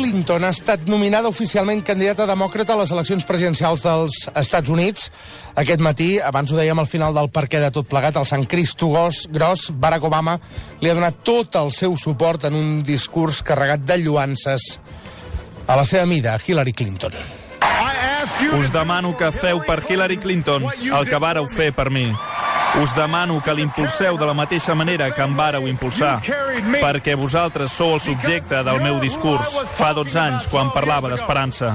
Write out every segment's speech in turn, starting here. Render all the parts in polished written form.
Clinton ha estat nominada oficialment candidata demòcrata a les eleccions presidencials dels Estats Units. Aquest matí, abans ho dèiem al final del perquè de tot plegat, el Sant Cristo Gros, Barack Obama li ha donat tot el seu suport en un discurs carregat de lloances a la seva mida, Hillary Clinton. Us demano que feu per Hillary Clinton el que vàreu fer per mi. Us demano que l'impulseu de la mateixa manera que em vàreu impulsar, perquè vosaltres sou el subjecte del meu discurs fa 12 anys, quan parlava d'esperança.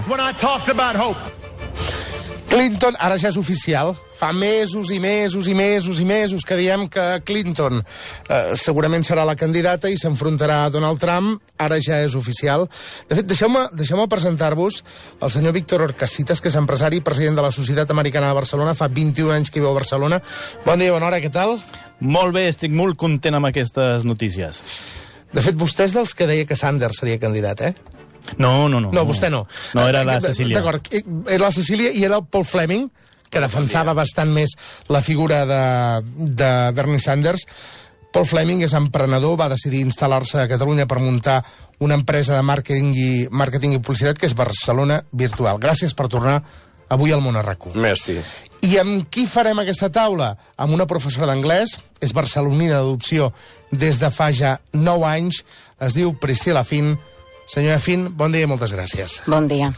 Clinton ara ja és oficial. Fa mesos i mesos i mesos i mesos que diem que Clinton segurament serà la candidata i s'enfrontarà a Donald Trump. Ara ja és oficial. De fet, deixeu-me presentar-vos el senyor Víctor Orcasitas, que és empresari i president de la Societat Americana de Barcelona. Fa 21 anys que viu a Barcelona. Bon dia, bona hora, què tal? Molt bé, estic molt content amb aquestes notícies. De fet, vostè és dels que deia que Sanders seria candidat, eh? No, vostè no. No, era la Cecília. D'acord, era la Cecília i era el Paul Fleming, que defensava bastant més la figura de Bernie Sanders. Paul Fleming és emprenedor, va decidir instal·lar-se a Catalunya per muntar una empresa de màrqueting i publicitat que és Barcelona Virtual. Gràcies per tornar avui al Món a RAC1. Merci. I amb qui farem aquesta taula? Amb una professora d'anglès, és barcelonina d'adopció des de fa ja 9 anys, es diu Priscila Finn. Senyora Finn, bon dia i moltes gràcies. Bon dia.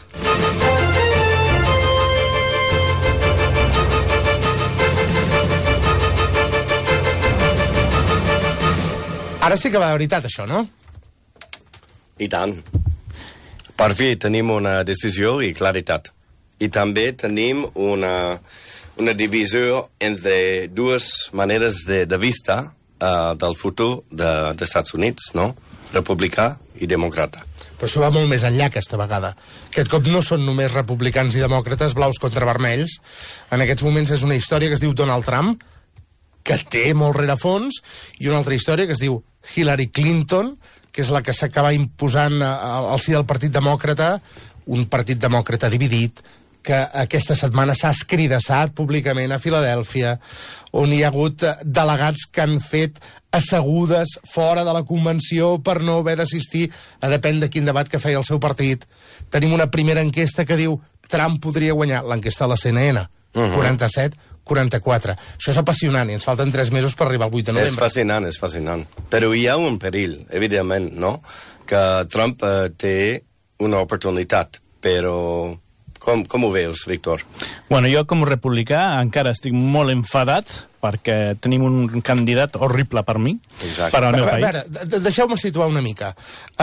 Ara sí que va de veritat, això, no? I tant. Per fi tenim una decisió i claritat. I també tenim una divisió entre dues maneres de vista del futur dels Estats Units, no? Republicà i demòcrata. Però això va molt més enllà aquesta vegada. Aquest cop no són només republicans i demòcrates, blaus contra vermells. En aquests moments és una història que es diu Donald Trump, que té molt rerefons, i una altra història que es diu Hillary Clinton, que és la que s'acaba imposant al si del Partit Demòcrata, un Partit Demòcrata dividit, que aquesta setmana s'ha escridassat públicament a Filadèlfia, on hi ha hagut delegats que han fet assegudes fora de la convenció per no haver d'assistir a depèn de quin debat que feia el seu partit. Tenim una primera enquesta que diu Trump podria guanyar, l'enquesta de la CNN, 47-44. Això és apassionant i ens falten 3 mesos per arribar al 8 de novembre. És fascinant. Però hi ha un perill, evidentment, no? Que Trump té una oportunitat, però... Com ho veus, Víctor? Bueno, jo com a republicà encara estic molt enfadat perquè tenim un candidat horrible per mi, Exacte. per al meu país. A veure, deixeu-me situar una mica.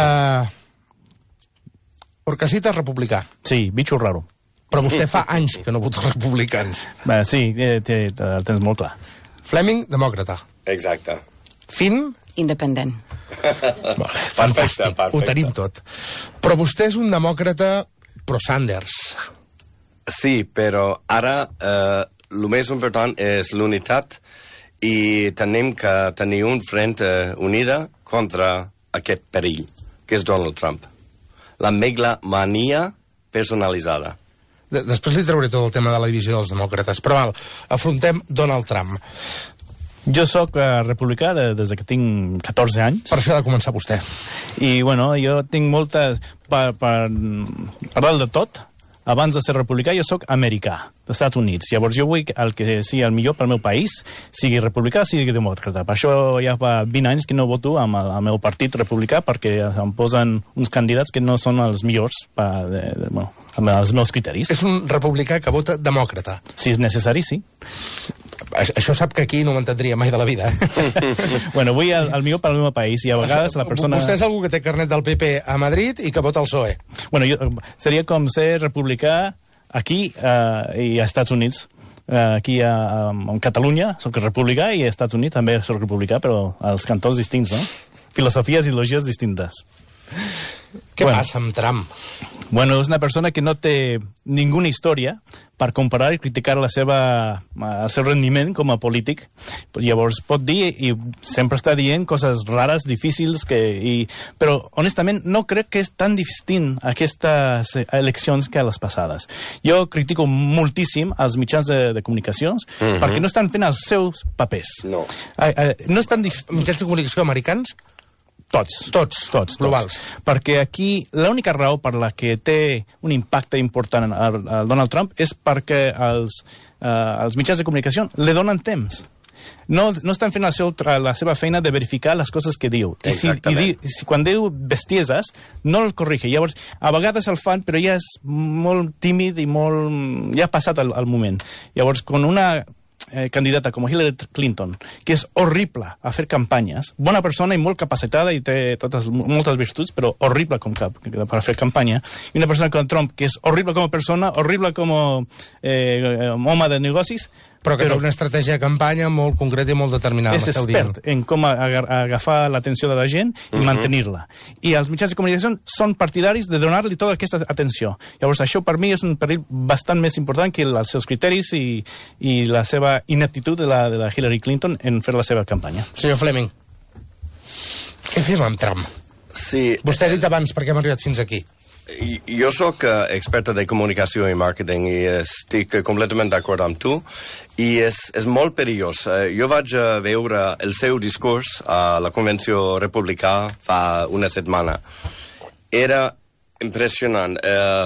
Orcasitas republicà. Sí, bitxo raro. Però vostè fa anys que no vota republicans. Bé, sí, el tens molt clar. Fleming, demòcrata. Exacte. Finn... Independent. Molt bé, fantàstic, perfecte. Ho tenim tot. Però vostè és un demòcrata pro-Sanders. Sí, però ara el més important és l'unitat i tenim que tenir un front unida contra aquest perill, que és Donald Trump. La megalomania personalitzada. Després li trauré tot el tema de la divisió dels demòcrates, però afrontem Donald Trump. Jo sóc republicà des que tinc 14 anys. Per això ha de començar vostè. I, bueno, jo tinc moltes... Per parlar de tot, abans de ser republicà, jo sóc americà, dels Estats Units. Llavors jo vull que el que sigui el millor pel meu país sigui republicà o sigui demòcrata. Per això ja fa 20 anys que no voto amb el meu partit republicà, perquè em posen uns candidats que no són els millors amb els meus criteris. És un republicà que vota demòcrata. Si és necessari, sí. Això sap que aquí no m'entendria mai de la vida. Bueno, vull el millor per al meu país i a vegades la persona... Vostè és algú que té carnet del PP a Madrid i que vota el PSOE. Bueno, seria com ser republicà aquí i als Estats Units. Aquí a Catalunya soc republicà i als Estats Units també soc republicà, però als cantons distints, no? Filosofies i ideologies distintes. Què passa amb Trump? Bueno, és una persona que no té ninguna història per comparar i criticar el seu rendiment com a polític. Llavors pot dir, i sempre està dient coses rares, difícils, però honestament no crec que és tan difícil aquestes eleccions que les passades. Jo critico moltíssim els mitjans de comunicacions perquè no estan fent els seus papers. No. No és tan difícil... Mitjans de comunicació americans? Tots. Globals. Perquè aquí l'única raó per la que té un impacte important al Donald Trump és perquè els mitjans de comunicació li donen temps. No estan fent la seva feina de verificar les coses que diu. Exactament. I quan diu bestieses, no el corrige. Llavors, a vegades el fan, però ja és molt tímid i ja ha passat el moment. Llavors, quan una candidata com Hillary Clinton, que és horrible a fer campanyes, bona persona i molt capacitada i té moltes virtuts, però horrible per fer campanya, i una persona com Trump, que és horrible com a persona, horrible com a home de negocis, però que té una estratègia de campanya molt concreta i molt determinada. És expert en com agafar l'atenció de la gent i mantenir-la. I els mitjans de comunicació són partidaris de donar-li tota aquesta atenció. Llavors, això per mi és un perill bastant més important que els seus criteris i la seva ineptitud de la Hillary Clinton en fer la seva campanya. Senyor Fleming, què fem amb Trump? Sí. Vostè ha dit abans per què hem arribat fins aquí. Jo sóc experta de comunicació i màrqueting i estic completament d'acord amb tu i és molt perillós. Jo vaig veure el seu discurs a la Convenció Republicà fa una setmana. Era impressionant.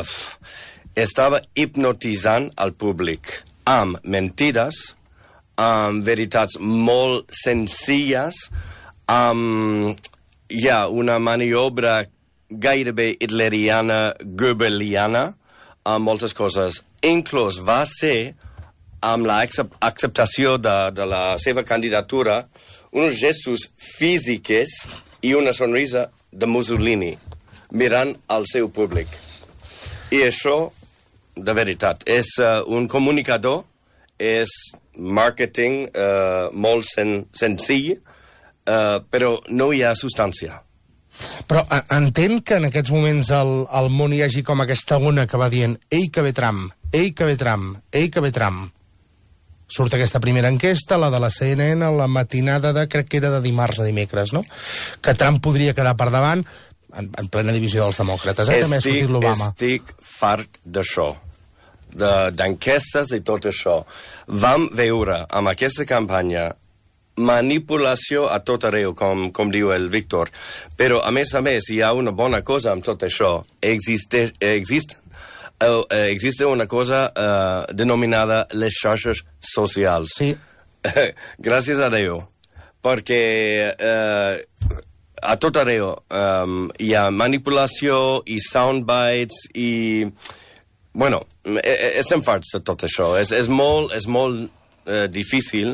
Estava hipnotitzant al públic amb mentides, amb veritats molt senzilles, amb una maniobra gairebé hitleriana, goebbeliana, amb moltes coses. Inclús va ser, amb l'acceptació de la seva candidatura, uns gestos físics i una sonrisa de Mussolini, mirant al seu públic. I això, de veritat, és un comunicador, és màrqueting molt senzill, però no hi ha substància. Però entén que en aquests moments al món hi hagi com aquesta ona que va dient ei que ve Trump, ei que ve Trump, ei que ve Trump. Surt aquesta primera enquesta, la de la CNN, la matinada crec que era de dimarts a dimecres, no? Que Trump podria quedar per davant en plena divisió dels demòcrates. També ha sortit l'Obama. Estic fart d'això, d'enquestes i tot això. Vam veure amb aquesta campanya manipulació a tot arreu, com diu el Víctor. Però, a més, hi ha una bona cosa amb tot això. Existe una cosa denominada les xarxes socials. Sí. Gràcies a Déu. Perquè a tot arreu hi ha manipulació i soundbites i... Bueno, estem farts de tot això. És molt difícil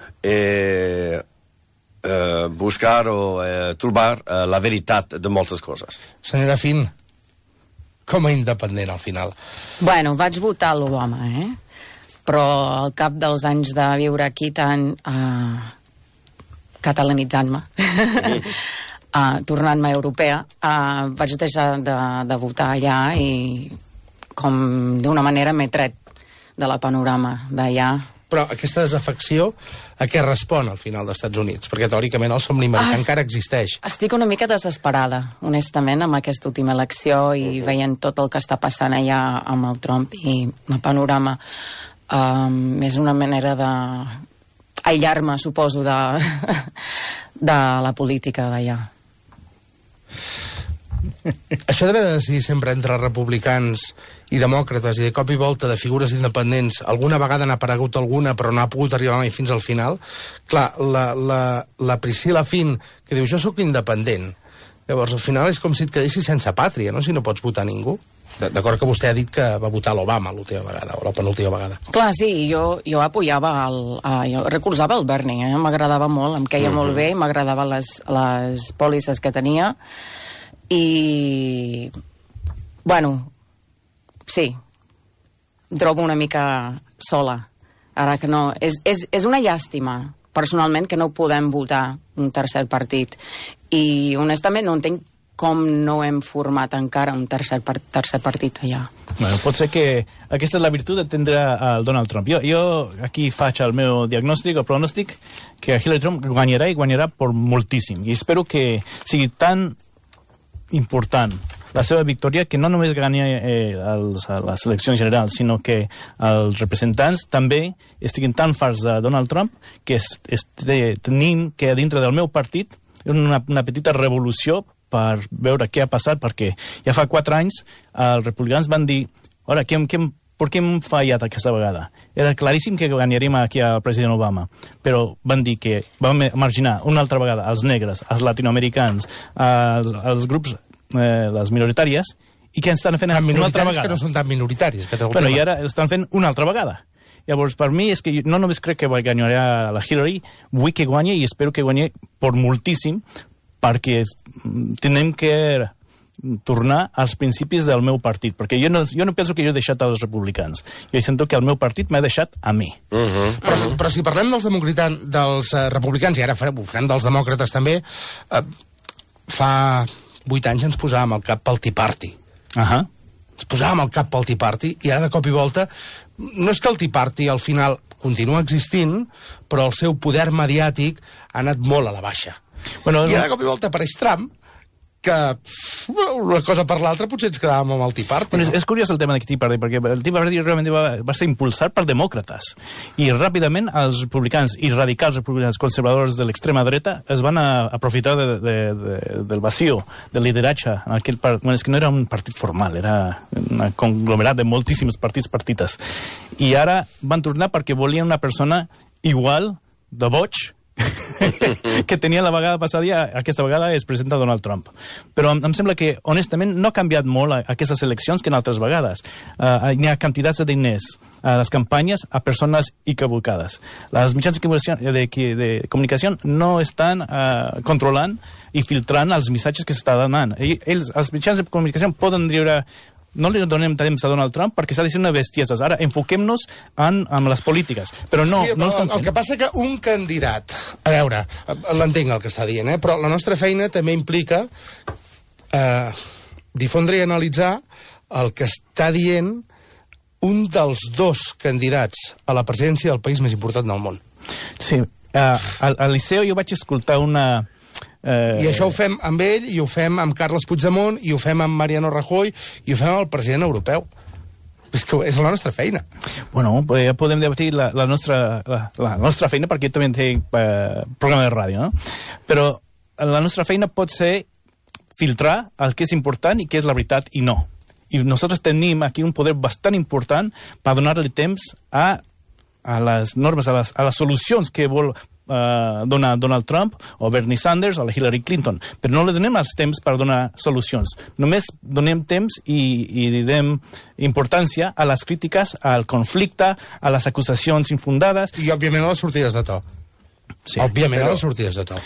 buscar o trobar la veritat de moltes coses. Senyora Finn, com a independent al final? Bueno, vaig votar l'Obama, però al cap dels anys de viure aquí tan catalanitzant-me, tornant-me europea, vaig deixar de votar allà i com d'una manera m'he tret de la panorama d'allà. Però aquesta desafecció a què respon al final dels Estats Units? Perquè teòricament el somni americà encara existeix. Estic una mica desesperada, honestament, amb aquesta última elecció i veient tot el que està passant allà amb el Trump i el panorama. És una manera d'aïllar-me, suposo, de la política d'allà. Això d'haver de decidir sempre entre republicans i demòcrates i de cop i volta de figures independents, alguna vegada n'ha aparegut alguna però no ha pogut arribar mai fins al final. Clar, la Priscilla Finn que diu jo sóc independent, llavors al final és com si et quedessis sense pàtria, no? Si no pots votar ningú. D'acord que vostè ha dit que va votar l'Obama l'última vegada, o la penúltima vegada. Clar, sí, jo apoyava, jo recolzava el Bernie, m'agradava molt, em queia molt bé, m'agradaven les pòlisses que tenia, i bueno, sí, em trobo una mica sola ara que no, és una llàstima personalment que no podem votar un tercer partit i honestament no entenc com no hem format encara un tercer partit allà. Bueno, pot ser que aquesta és la virtut de tindre el Donald Trump. Jo aquí faig el meu diagnòstic, el pronòstic, que Hillary Trump guanyarà i guanyarà per moltíssim. I espero que sigui tan important la seva victòria que no només guanya les eleccions generals, sinó que els representants també estiguin tan farts de Donald Trump que tenim que dintre del meu partit una petita revolució per veure què ha passat, perquè ja fa 4 anys els republicans van dir per què hem fallat aquesta vegada? Era claríssim que guanyaríem aquí al president Obama, però van dir que vam marginar una altra vegada els negres, els latinoamericans, els grups, les minoritàries, i què estan fent una altra vegada? Que no són tan minoritaris. Però i ara estan fent una altra vegada. Llavors, per mi, és que no només crec que guanyarà la Hillary, vull que guanyi i espero que guanyi per moltíssim, perquè tenem que tornar als principis del meu partit, perquè jo no penso que jo he deixat als republicans. Jo sento que el meu partit m'ha deixat a mi. Però si parlem dels republicans, i ara ho farem dels demòcrates també, fa 8 anys ens posàvem al cap pel Tea Party. Ens posàvem al cap pel Tea Party, i ara de cop i volta, no és que el Tea Party al final continua existint, però el seu poder mediàtic ha anat molt a la baixa. I ara de cop i volta apareix Trump, que una cosa per l'altra potser ens quedàvem amb el Tea Party. És curiós el tema del Tea Party, perquè el Tea Party realment va ser impulsat per demòcrates, i ràpidament els republicans i radicals republicans conservadors de l'extrema dreta es van aprofitar del vacío, del lideratge en aquell partit. És que no era un partit formal, era un conglomerat de moltíssims partites. I ara van tornar perquè volien una persona igual de boig que tenia la vegada passada, aquesta vegada es presenta Donald Trump. Però em sembla que, honestament, no ha canviat molt aquestes eleccions que en altres vegades. Hi ha quantitats de diners a les campanyes a persones equivocades. Les mitjans de comunicació no estan controlant i filtrant els missatges que s'està donant. Els mitjans de comunicació poden dir no li donem temps a Donald Trump perquè s'ha de ser una bestiesa. Ara enfoquem-nos en les polítiques. Però no estan fent. El que passa que un candidat... A veure, l'entenc el que està dient, però la nostra feina també implica difondre i analitzar el que està dient un dels 2 candidats a la presidència del país més important del món. Sí. Al Liceu jo vaig escoltar una... I això ho fem amb ell, i ho fem amb Carles Puigdemont, i ho fem amb Mariano Rajoy, i ho fem amb el president europeu. És que és la nostra feina. Bueno, ja podem debatir la nostra feina, perquè jo també tinc programa de ràdio, no? Però la nostra feina pot ser filtrar el que és important i què és la veritat i no. I nosaltres tenim aquí un poder bastant important per donar-li temps a les normes, a les solucions que vol donar Donald Trump o Bernie Sanders o la Hillary Clinton, però no li donem els temps per donar solucions. Només donem temps i donem importància a les crítiques, al conflicte, a les acusacions infundades. I, òbviament, a les sortides de to. Sí, òbviament, a les sortides de to.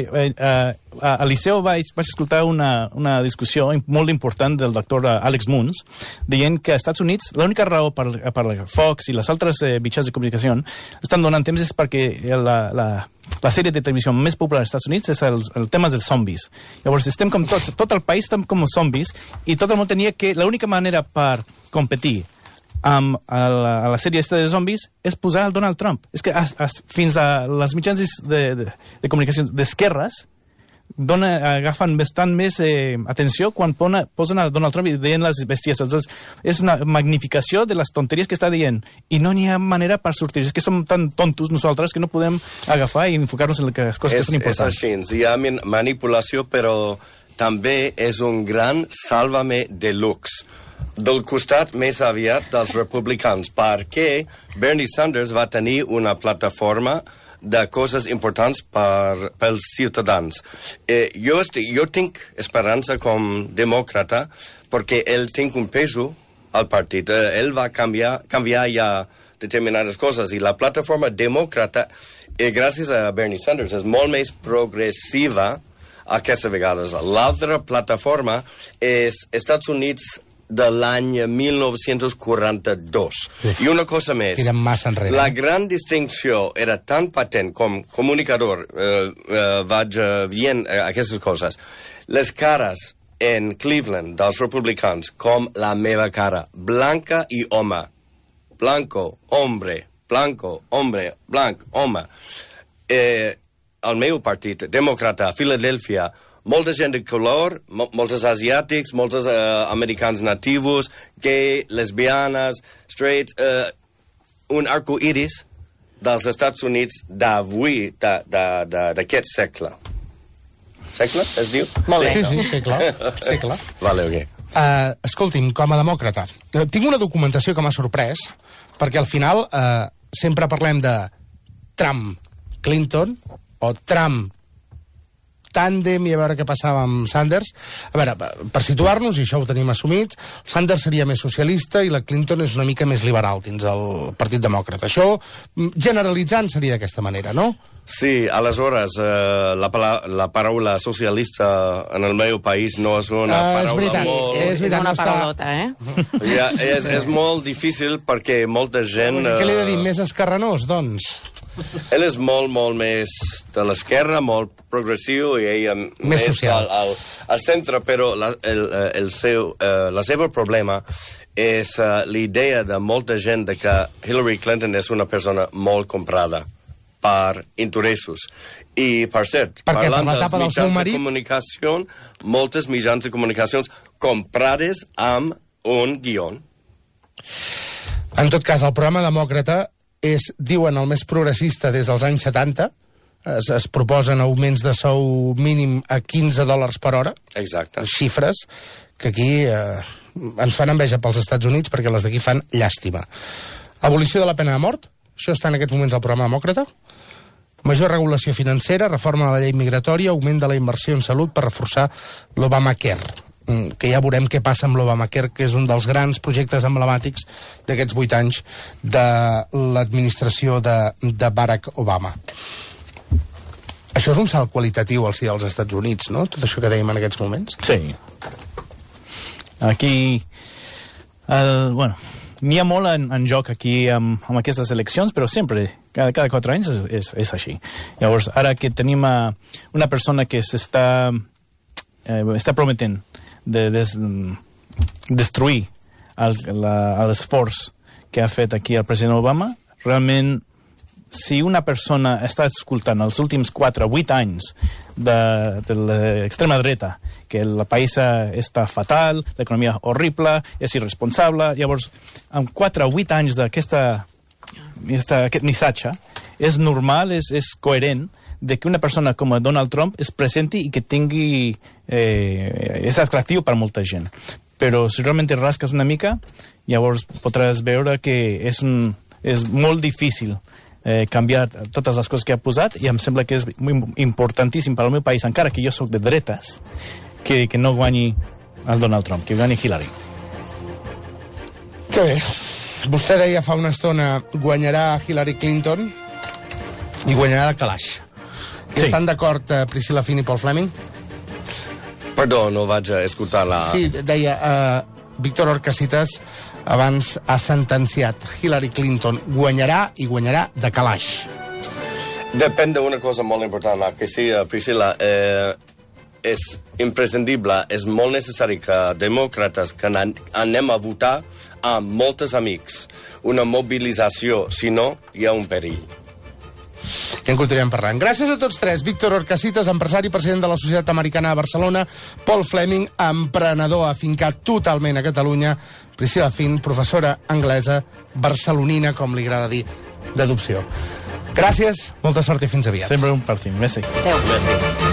A Liceu vaig escoltar una discussió molt important del doctor Alex Moons, dient que als Estats Units l'única raó per Fox i les altres mitjans de comunicació estan donant temps és perquè la sèrie de televisió més popular als Estats Units és el tema dels zombis. Llavors estem com tot el país estem com zombis, i tot el món tenia que l'única manera per competir amb la sèrie de zombis és posar el Donald Trump. És que fins a les mitjans de comunicació d'esquerres agafen bastant més atenció quan posen el Donald Trump i deien les bestieses. Doncs és una magnificació de les tonteries que està dient, i no n'hi ha manera per sortir. És que som tan tontos nosaltres que no podem agafar i enfocar-nos en les coses que són importants. És així, hi ha manipulació, però també és un gran sàlvame de luxe del costat més aviat dels republicans, perquè Bernie Sanders va tenir una plataforma de coses importants pels ciutadans. Jo tinc esperança com demòcrata perquè ell tinc un peso al partit. Ell va canviar ja determinades coses, i la plataforma demòcrata, gràcies a Bernie Sanders, és molt més progressiva aquestes vegades. L'altra plataforma és Estats Units de l'any 1942. I una cosa més. Tirem massa enrere. La gran distinció era tan patent com comunicador, vaig veient aquestes coses. Les cares en Cleveland dels republicans, com la meva cara, blanca i home. Blanco, hombre, blanco, hombre, blanc, home. El meu partit, demòcrata, a Filadèlfia, molta gent de color, molts asiàtics, molts americans nativos, gay, lesbianes, straight, un arco iris dels Estats Units d'avui, d'aquest segle. Segle, es diu? Molt bé. Sí, segle. Vale, ok. Escolti'm, com a demòcrata, tinc una documentació que m'ha sorprès, perquè al final sempre parlem de Trump-Clinton o Trump-tàndem i a veure què passava amb Sanders. A veure, per situar-nos, i això ho tenim assumits, Sanders seria més socialista i la Clinton és una mica més liberal dins el Partit Demòcrata. Això, generalitzant, seria d'aquesta manera, no? Sí, aleshores, la paraula socialista en el meu país no és una paraula molt... És veritat, una no està... parolota, eh? Ja, és molt difícil perquè molta gent... Què li he de dir? Més esquerranós, doncs? Ell és molt, molt més de l'esquerra, molt progressiu i ella Més social. al centre, però la seva problema és l'idea de molta gent de que Hillary Clinton és una persona molt comprada per interessos. I, per cert, parlant dels mitjans de comunicació, moltes mitjans de comunicació comprades amb un guió. En tot cas, el programa demòcrata és, diuen, el més progressista des dels anys 70. Es proposen augments de sou mínim a $15 per hora. Exacte. Xifres que aquí ens fan enveja pels Estats Units perquè les d'aquí fan llàstima. Abolició de la pena de mort. Això està en aquests moments al programa demòcrata. Major regulació financera, reforma de la llei migratòria, augment de la inversió en salut per reforçar l'Obamacare. Que ja veurem què passa amb l'Obamacare, que és un dels grans projectes emblemàtics d'aquests 8 anys de l'administració de Barack Obama. Això és un salt qualitatiu al si dels Estats Units, no? Tot això que dèiem en aquests moments. Sí. Aquí... bueno, n'hi ha molt en joc aquí amb aquestes eleccions, però sempre, cada 4 anys és així. Llavors, ara que tenim una persona que està prometent de destruir l'esforç que ha fet aquí el president Obama, realment, si una persona està escoltant els últims 8 anys de l'extrema dreta, que el país està fatal, l'economia horrible, és irresponsable, llavors, amb 4 o 8 anys d'aquest missatge, és normal, és coherent, de que una persona com Donald Trump es presenti i que tingui... és atractiu per molta gent. Però si realment te rasques una mica, llavors podràs veure que és molt difícil canviar totes les coses que ha posat, i em sembla que és importantíssim per al meu país, encara que jo sóc de dretes, que no guanyi el Donald Trump, que guanyi Hillary. Que bé. Vostè deia fa una estona guanyarà Hillary Clinton i guanyarà de calaix. Sí. Estan d'acord Priscilla Finn i Paul Fleming? Perdó, no vaig a escoltar la... Sí, deia Víctor Orcasitas abans ha sentenciat Hillary Clinton guanyarà i guanyarà de calaix. Depèn d'una cosa molt important, que sí, Priscilla, és imprescindible, és molt necessari que demòcrates que anem a votar amb molts amics, una mobilització, si no, hi ha un perill. I en continuem parlant. Gràcies a tots tres. Víctor Orcasitas, empresari, president de la Societat Americana de Barcelona. Paul Fleming, emprenedor afincat totalment a Catalunya. Priscilla Finn, professora anglesa, barcelonina, com li agrada dir, d'adopció. Gràcies, molta sort i fins aviat. Sempre un partit. Messi. Adéu. Messi.